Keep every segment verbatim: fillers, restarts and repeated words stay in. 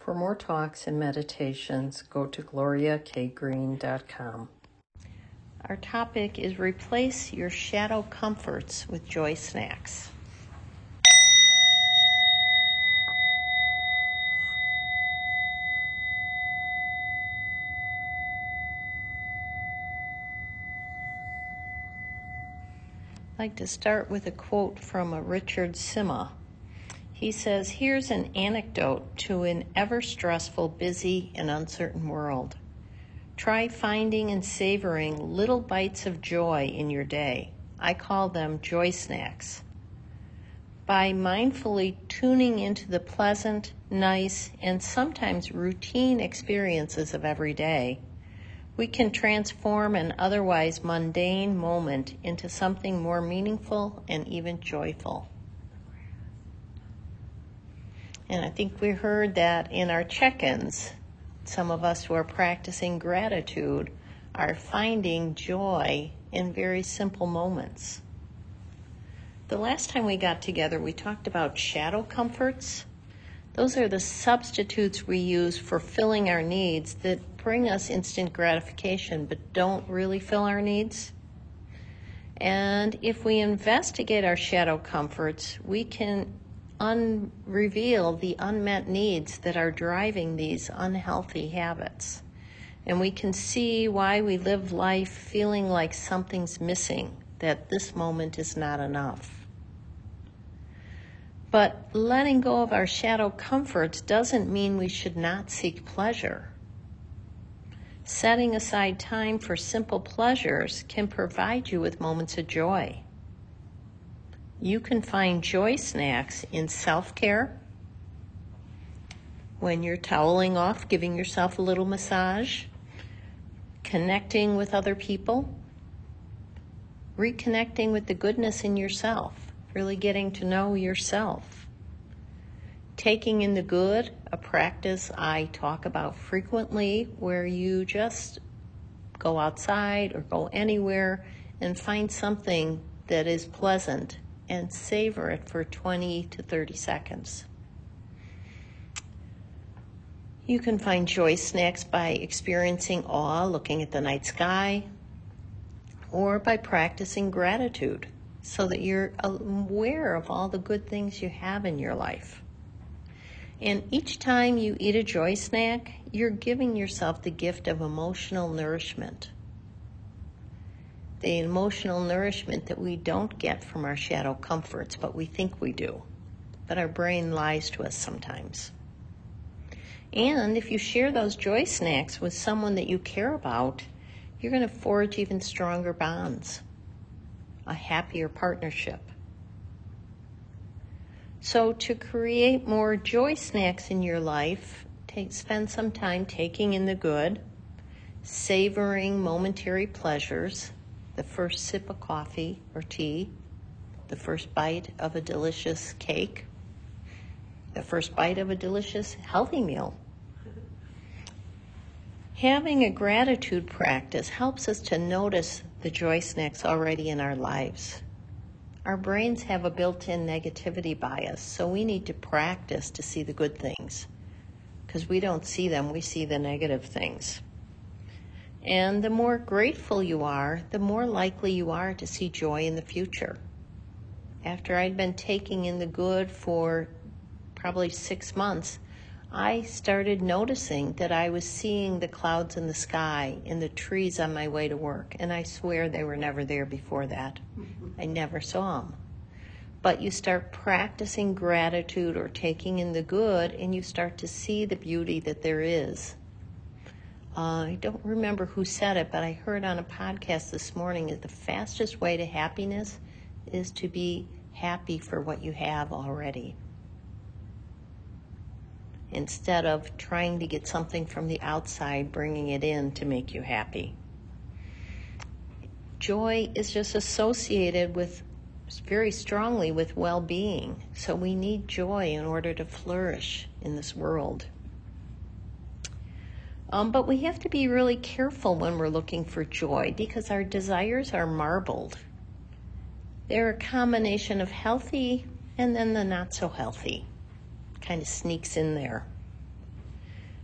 For more talks and meditations, go to gloria k green dot com. Our topic is replace your shadow comforts with joy snacks. I'd like to start with a quote from a Richard Sima. He says, "Here's an anecdote to an ever-stressful, busy, and uncertain world. Try finding and savoring little bites of joy in your day. I call them joy snacks. By mindfully tuning into the pleasant, nice, and sometimes routine experiences of every day, we can transform an otherwise mundane moment into something more meaningful and even joyful." And I think we heard that in our check-ins. Some of us who are practicing gratitude are finding joy in very simple moments. The last time we got together, we talked about shadow comforts. Those are the substitutes we use for filling our needs that bring us instant gratification but don't really fill our needs. And if we investigate our shadow comforts, we can un- reveal the unmet needs that are driving these unhealthy habits. And we can see why we live life feeling like something's missing, that this moment is not enough. But letting go of our shadow comforts doesn't mean we should not seek pleasure. Setting aside time for simple pleasures can provide you with moments of joy. You can find joy snacks in self-care, when you're toweling off, giving yourself a little massage, connecting with other people, reconnecting with the goodness in yourself, really getting to know yourself. Taking in the good, a practice I talk about frequently, where you just go outside or go anywhere and find something that is pleasant and savor it for twenty to thirty seconds. You can find joy snacks by experiencing awe, looking at the night sky, or by practicing gratitude so that you're aware of all the good things you have in your life. And each time you eat a joy snack, you're giving yourself the gift of emotional nourishment. The emotional nourishment that we don't get from our shadow comforts, but we think we do. But our brain lies to us sometimes. And if you share those joy snacks with someone that you care about, you're going to forge even stronger bonds, a happier partnership. So to create more joy snacks in your life, take, spend some time taking in the good, savoring momentary pleasures, the first sip of coffee or tea, the first bite of a delicious cake, the first bite of a delicious healthy meal. Having a gratitude practice helps us to notice the joy snacks already in our lives. Our brains have a built-in negativity bias, so we need to practice to see the good things, because we don't see them, we see the negative things. And the more grateful you are, the more likely you are to see joy in the future. After I'd been taking in the good for probably six months, I started noticing that I was seeing the clouds in the sky and the trees on my way to work. And I swear they were never there before that. I never saw them. But you start practicing gratitude or taking in the good, and you start to see the beauty that there is. Uh, I don't remember who said it, but I heard on a podcast this morning that the fastest way to happiness is to be happy for what you have already, instead of trying to get something from the outside, bringing it in to make you happy. Joy is just associated with, very strongly with well-being. So we need joy in order to flourish in this world. Um, but we have to be really careful when we're looking for joy, because our desires are marbled. They're a combination of healthy and then the not so healthy. Kind of sneaks in there.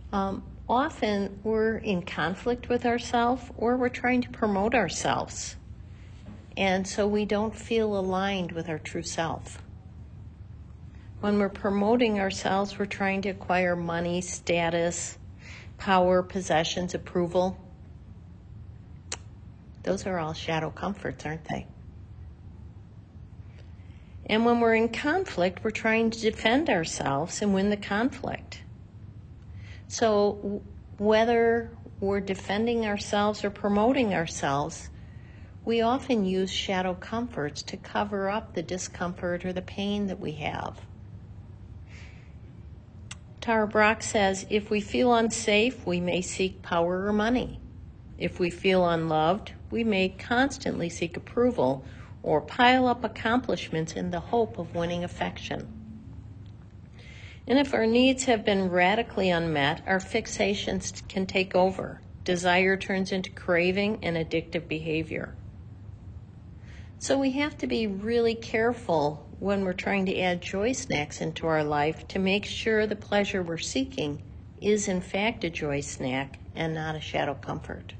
Um, often we're in conflict with ourselves, or we're trying to promote ourselves. And so we don't feel aligned with our true self. When we're promoting ourselves, we're trying to acquire money, status, power, possessions, approval. Those are all shadow comforts, aren't they? And when we're in conflict, we're trying to defend ourselves and win the conflict. So whether we're defending ourselves or promoting ourselves, we often use shadow comforts to cover up the discomfort or the pain that we have. Tara Brach says, if we feel unsafe, we may seek power or money. If we feel unloved, we may constantly seek approval or pile up accomplishments in the hope of winning affection. And if our needs have been radically unmet, our fixations can take over. Desire turns into craving and addictive behavior. So we have to be really careful when we're trying to add joy snacks into our life to make sure the pleasure we're seeking is in fact a joy snack and not a shadow comfort.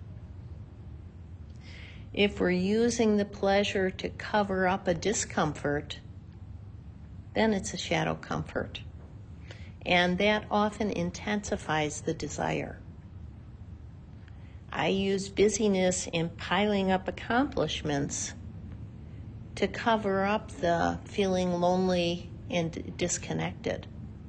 If we're using the pleasure to cover up a discomfort, then it's a shadow comfort. And that often intensifies the desire. I use busyness and piling up accomplishments to cover up the feeling lonely and disconnected.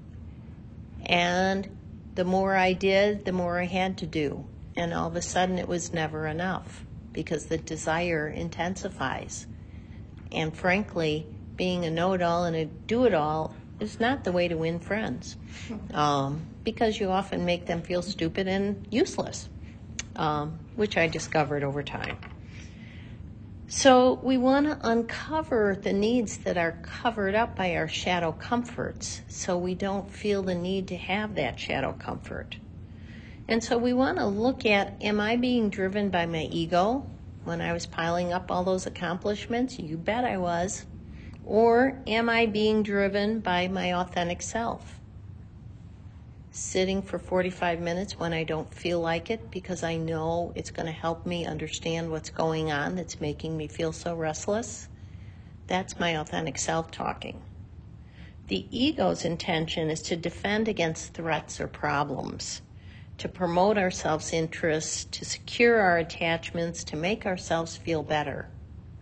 And the more I did, the more I had to do. And all of a sudden it was never enough because the desire intensifies. And frankly, being a know-it-all and a do-it-all is not the way to win friends, um, because you often make them feel stupid and useless, um, which I discovered over time. So we want to uncover the needs that are covered up by our shadow comforts so we don't feel the need to have that shadow comfort. And so we want to look at, am I being driven by my ego when I was piling up all those accomplishments? You bet I was. Or am I being driven by my authentic self? Sitting for forty-five minutes when I don't feel like it because I know it's going to help me understand what's going on that's making me feel so restless. That's my authentic self talking. The ego's intention is to defend against threats or problems, to promote our self-interests, to secure our attachments, to make ourselves feel better.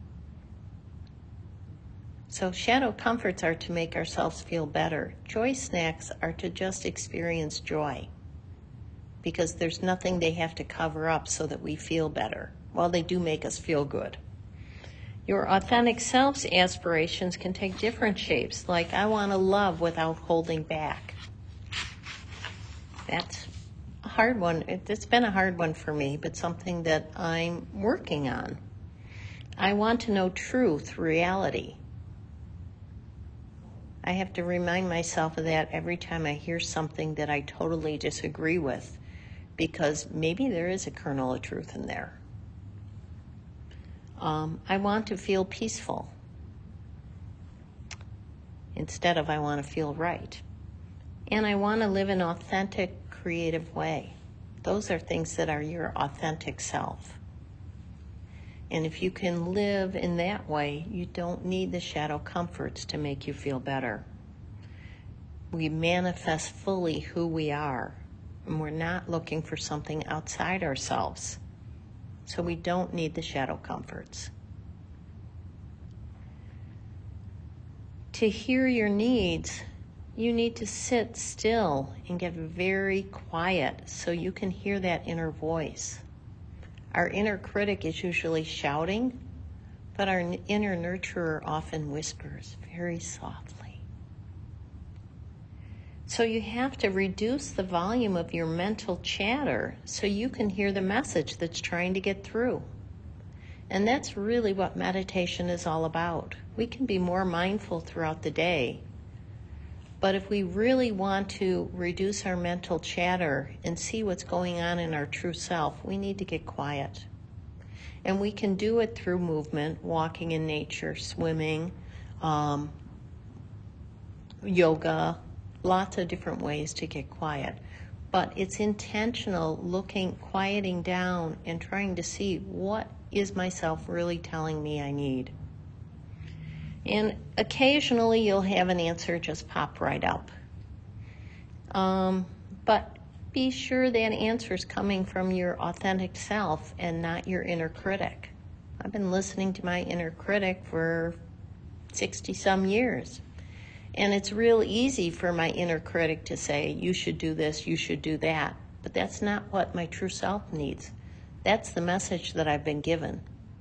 So shadow comforts are to make ourselves feel better. Joy snacks are to just experience joy because there's nothing they have to cover up so that we feel better. Well, they do make us feel good. Your authentic self's aspirations can take different shapes, like I want to love without holding back. That's a hard one. It's been a hard one for me, but something that I'm working on. I want to know truth, reality. I have to remind myself of that every time I hear something that I totally disagree with, because maybe there is a kernel of truth in there. Um, I want to feel peaceful instead of I want to feel right. And I want to live an authentic, creative way. Those are things that are your authentic self. And if you can live in that way, you don't need the shadow comforts to make you feel better. We manifest fully who we are, and we're not looking for something outside ourselves. So we don't need the shadow comforts. To hear your needs, you need to sit still and get very quiet so you can hear that inner voice. Our inner critic is usually shouting, but our inner nurturer often whispers very softly. So you have to reduce the volume of your mental chatter so you can hear the message that's trying to get through. And that's really what meditation is all about. We can be more mindful throughout the day, but if we really want to reduce our mental chatter and see what's going on in our true self, we need to get quiet. And we can do it through movement, walking in nature, swimming, um, yoga, lots of different ways to get quiet. but it's intentional looking, quieting down and trying to see what is myself really telling me I need. And occasionally you'll have an answer just pop right up. Um, but be sure that answer is coming from your authentic self and not your inner critic. I've been listening to my inner critic for sixty some years. And it's real easy for my inner critic to say, you should do this, you should do that. But that's not what my true self needs. That's the message that I've been given.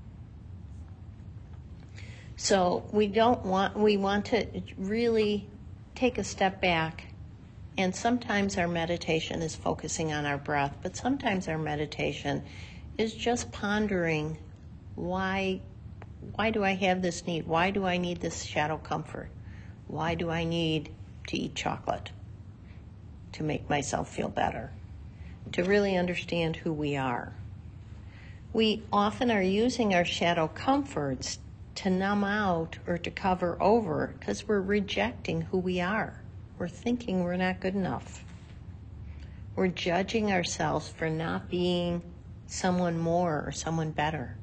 So we don't want, we want to really take a step back. And sometimes our meditation is focusing on our breath, but sometimes our meditation is just pondering, why, why do I have this need? Why do I need this shadow comfort? Why do I need to eat chocolate? To make myself feel better. To really understand who we are. We often are using our shadow comforts to numb out or to cover over because we're rejecting who we are. We're thinking we're not good enough. We're judging ourselves for not being someone more or someone better.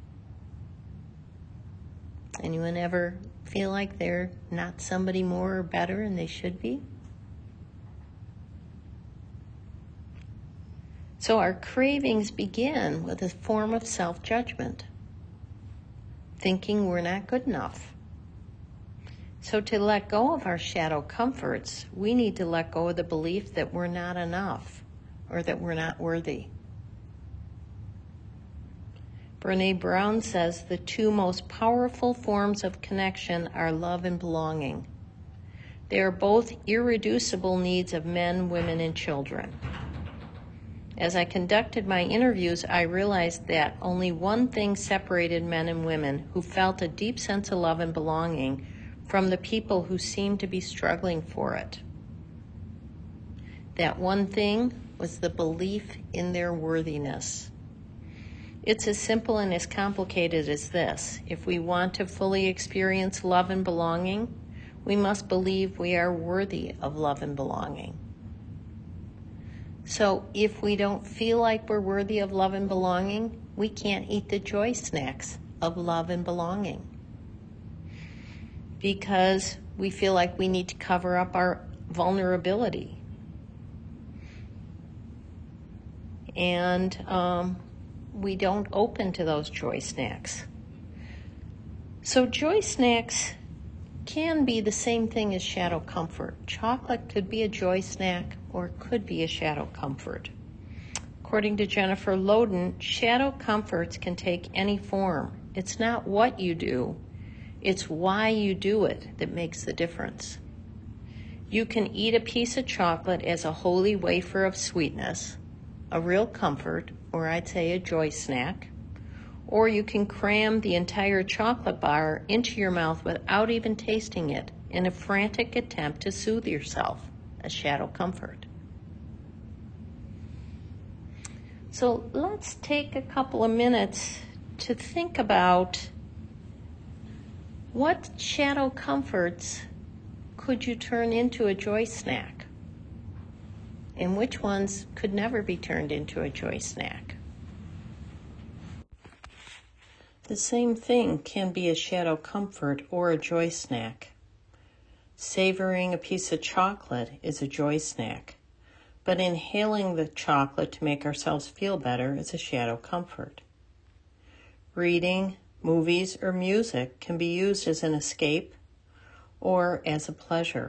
Anyone ever feel like they're not somebody more or better and they should be? So our cravings begin with a form of self-judgment, thinking we're not good enough. So to let go of our shadow comforts, we need to let go of the belief that we're not enough or that we're not worthy. Brené Brown says the two most powerful forms of connection are love and belonging. They are both irreducible needs of men, women, and children. As I conducted my interviews, I realized that only one thing separated men and women who felt a deep sense of love and belonging from the people who seemed to be struggling for it. That one thing was the belief in their worthiness. It's as simple and as complicated as this. If we want to fully experience love and belonging, we must believe we are worthy of love and belonging. So if we don't feel like we're worthy of love and belonging, we can't eat the joy snacks of love and belonging. Because we feel like we need to cover up our vulnerability. And um, we don't open to those joy snacks. So joy snacks can be the same thing as shadow comfort. Chocolate could be a joy snack or it could be a shadow comfort. According to Jennifer Loden, shadow comforts can take any form. It's not what you do, it's why you do it that makes the difference. You can eat a piece of chocolate as a holy wafer of sweetness, a real comfort, or I'd say a joy snack, or you can cram the entire chocolate bar into your mouth without even tasting it in a frantic attempt to soothe yourself, a shadow comfort. So let's take a couple of minutes to think about what shadow comforts could you turn into a joy snack? And which ones could never be turned into a joy snack? The same thing can be a shadow comfort or a joy snack. Savoring a piece of chocolate is a joy snack, but inhaling the chocolate to make ourselves feel better is a shadow comfort. Reading, movies, or music can be used as an escape or as a pleasure.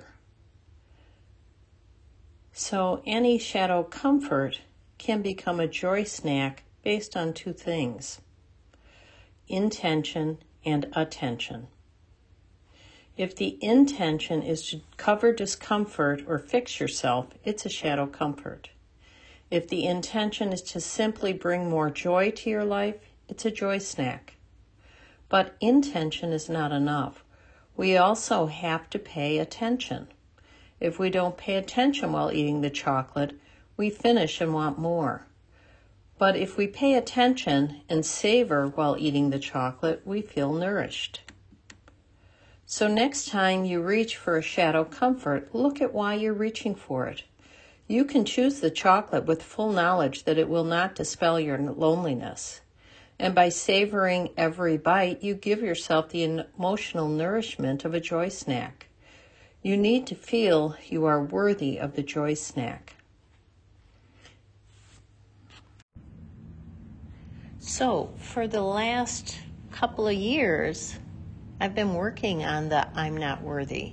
So any shadow comfort can become a joy snack based on two things: intention and attention. If the intention is to cover discomfort or fix yourself, it's a shadow comfort. If the intention is to simply bring more joy to your life, it's a joy snack. But intention is not enough. We also have to pay attention. If we don't pay attention while eating the chocolate, we finish and want more. But if we pay attention and savor while eating the chocolate, we feel nourished. So next time you reach for a shadow comfort, look at why you're reaching for it. You can choose the chocolate with full knowledge that it will not dispel your loneliness. And by savoring every bite, you give yourself the emotional nourishment of a joy snack. You need to feel you are worthy of the joy snack. So, for the last couple of years, I've been working on the I'm not worthy.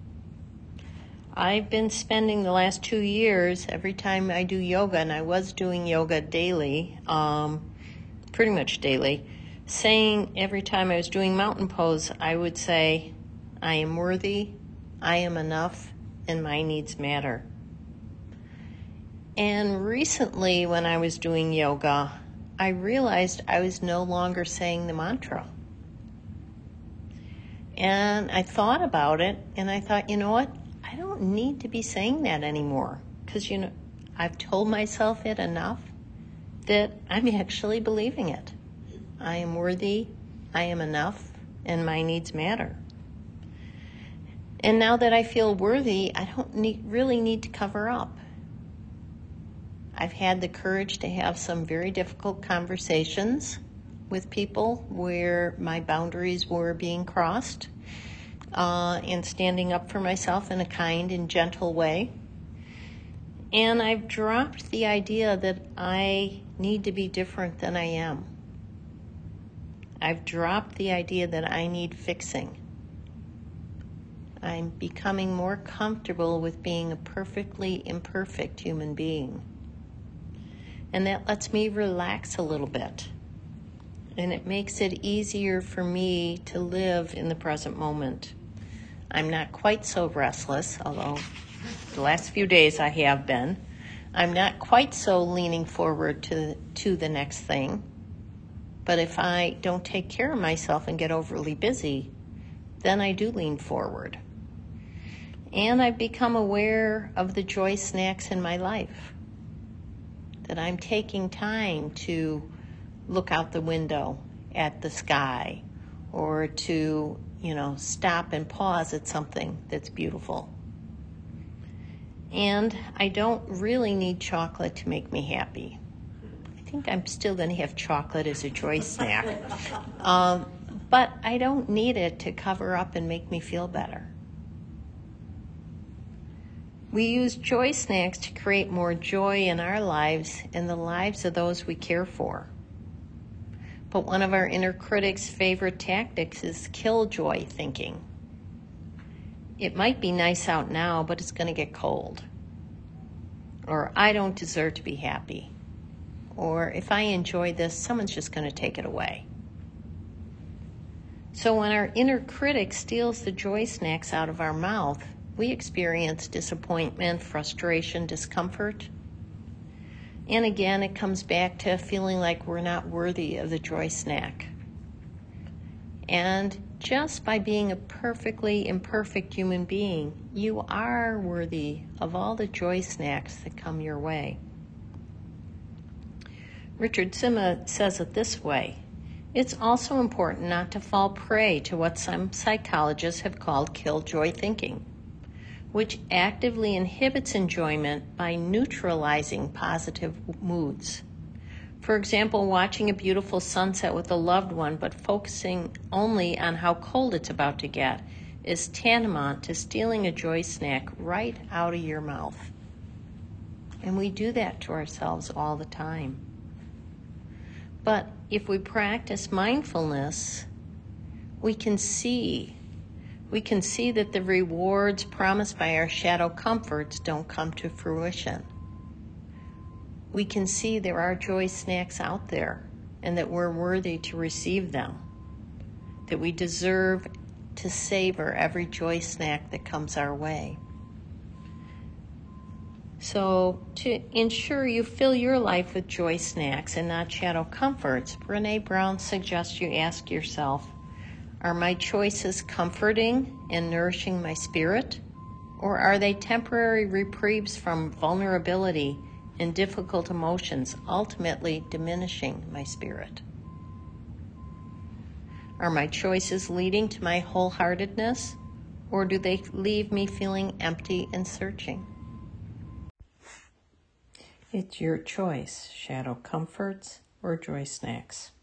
I've been spending the last two years, every time I do yoga, and I was doing yoga daily, um, pretty much daily, saying every time I was doing mountain pose, I would say, I am worthy, I am enough, and my needs matter. And recently, when I was doing yoga, I realized I was no longer saying the mantra. And I thought about it, and I thought, you know what? I don't need to be saying that anymore, because, you know, I've told myself it enough that I'm actually believing it. I am worthy, I am enough, and my needs matter. And now that I feel worthy, I don't need, really need to cover up. I've had the courage to have some very difficult conversations with people where my boundaries were being crossed, uh, and standing up for myself in a kind and gentle way. And I've dropped the idea that I need to be different than I am. I've dropped the idea that I need fixing. I'm becoming more comfortable with being a perfectly imperfect human being. And that lets me relax a little bit. And it makes it easier for me to live in the present moment. I'm not quite so restless, although the last few days I have been. I'm not quite so leaning forward to, to the next thing. But if I don't take care of myself and get overly busy, then I do lean forward. And I've become aware of the joy snacks in my life. That I'm taking time to look out the window at the sky, or to, you know, stop and pause at something that's beautiful. And I don't really need chocolate to make me happy. I think I'm still going to have chocolate as a joy snack. um, but I don't need it to cover up and make me feel better. We use joy snacks to create more joy in our lives and the lives of those we care for. But one of our inner critic's favorite tactics is killjoy thinking. It might be nice out now, but it's going to get cold. Or I don't deserve to be happy. Or if I enjoy this, someone's just going to take it away. So when our inner critic steals the joy snacks out of our mouth, we experience disappointment, frustration, discomfort. And again, it comes back to feeling like we're not worthy of the joy snack. And just by being a perfectly imperfect human being, you are worthy of all the joy snacks that come your way. Richard Sima says it this way: it's also important not to fall prey to what some psychologists have called killjoy thinking, which actively inhibits enjoyment by neutralizing positive moods. For example, watching a beautiful sunset with a loved one but focusing only on how cold it's about to get is tantamount to stealing a joy snack right out of your mouth. And we do that to ourselves all the time. But if we practice mindfulness, we can see We can see that the rewards promised by our shadow comforts don't come to fruition. We can see there are joy snacks out there and that we're worthy to receive them, that we deserve to savor every joy snack that comes our way. So to ensure you fill your life with joy snacks and not shadow comforts, Brené Brown suggests you ask yourself, are my choices comforting and nourishing my spirit, or are they temporary reprieves from vulnerability and difficult emotions, ultimately diminishing my spirit? Are my choices leading to my wholeheartedness, or do they leave me feeling empty and searching? It's your choice, Shadow Comforts or Joy Snacks.